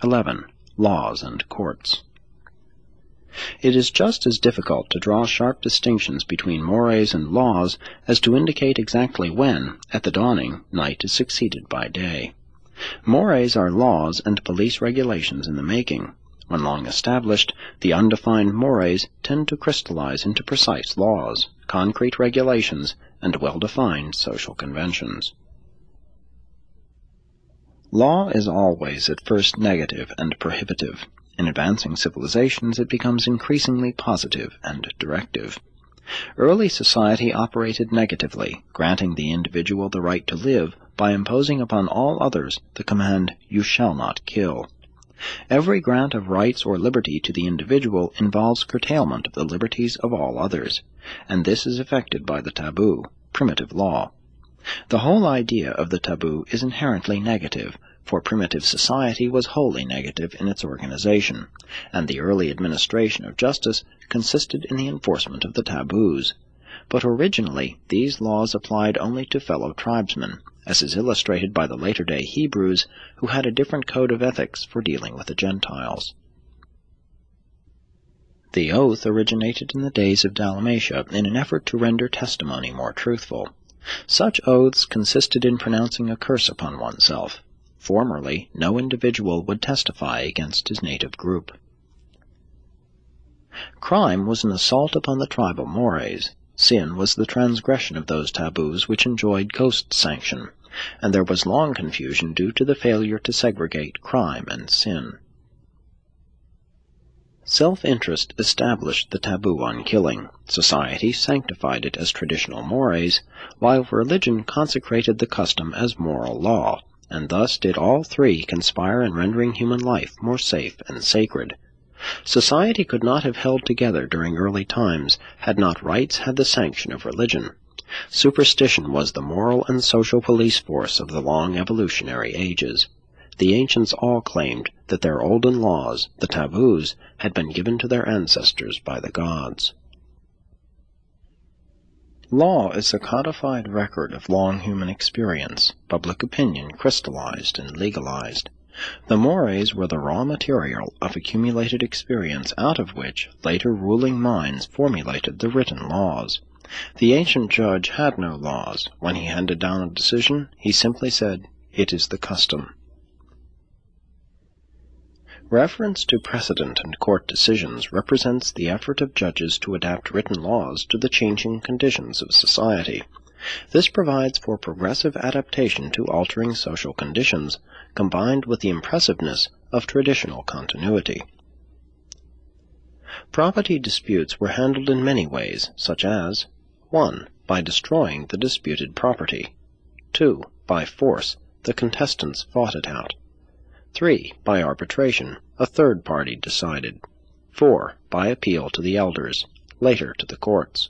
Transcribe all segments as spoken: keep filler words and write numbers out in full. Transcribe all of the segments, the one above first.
eleven. Laws and Courts. It is just as difficult to draw sharp distinctions between mores and laws as to indicate exactly when, at the dawning, night is succeeded by day. Mores are laws and police regulations in the making. When long established, the undefined mores tend to crystallize into precise laws, concrete regulations, and well-defined social conventions. Law is always at first negative and prohibitive. In advancing civilizations, it becomes increasingly positive and directive. Early society operated negatively, granting the individual the right to live by imposing upon all others the command, "You shall not kill." Every grant of rights or liberty to the individual involves curtailment of the liberties of all others, and this is effected by the taboo, primitive law. The whole idea of the taboo is inherently negative, for primitive society was wholly negative in its organization, and the early administration of justice consisted in the enforcement of the taboos. But originally these laws applied only to fellow tribesmen, as is illustrated by the later-day Hebrews, who had a different code of ethics for dealing with the Gentiles. The oath originated in the days of Dalmatia in an effort to render testimony more truthful. Such oaths consisted in pronouncing a curse upon oneself. Formerly, no individual would testify against his native group. Crime was an assault upon the tribal mores. Sin was the transgression of those taboos which enjoyed ghost sanction, and there was long confusion due to the failure to segregate crime and sin. Self-interest established the taboo on killing. Society sanctified it as traditional mores, while religion consecrated the custom as moral law, and thus did all three conspire in rendering human life more safe and sacred. Society could not have held together during early times had not rights had the sanction of religion. Superstition was the moral and social police force of the long evolutionary ages. The ancients all claimed that their olden laws, the taboos, had been given to their ancestors by the gods. Law is a codified record of long human experience, public opinion crystallized and legalized. The mores were the raw material of accumulated experience out of which later ruling minds formulated the written laws. The ancient judge had no laws. When he handed down a decision, he simply said, "It is the custom." Reference to precedent and court decisions represents the effort of judges to adapt written laws to the changing conditions of society. This provides for progressive adaptation to altering social conditions, combined with the impressiveness of traditional continuity. Property disputes were handled in many ways, such as one. By destroying the disputed property. two. By force, the contestants fought it out. three. By arbitration, a third party decided. four. By appeal to the elders, later to the courts.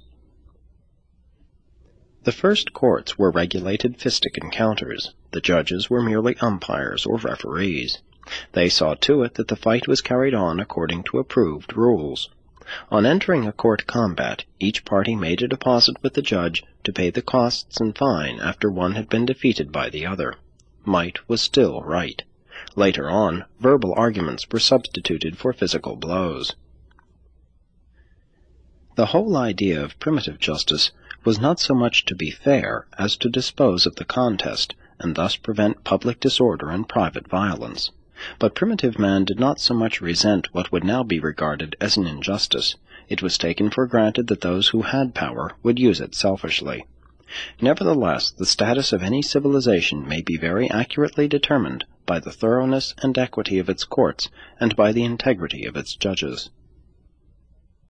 The first courts were regulated fistic encounters. The judges were merely umpires or referees. They saw to it that the fight was carried on according to approved rules. On entering a court combat, each party made a deposit with the judge to pay the costs and fine after one had been defeated by the other. Might was still right. Later on, verbal arguments were substituted for physical blows. The whole idea of primitive justice was not so much to be fair as to dispose of the contest, and thus prevent public disorder and private violence. But primitive man did not so much resent what would now be regarded as an injustice. It was taken for granted that those who had power would use it selfishly. Nevertheless, the status of any civilization may be very accurately determined by the thoroughness and equity of its courts and by the integrity of its judges.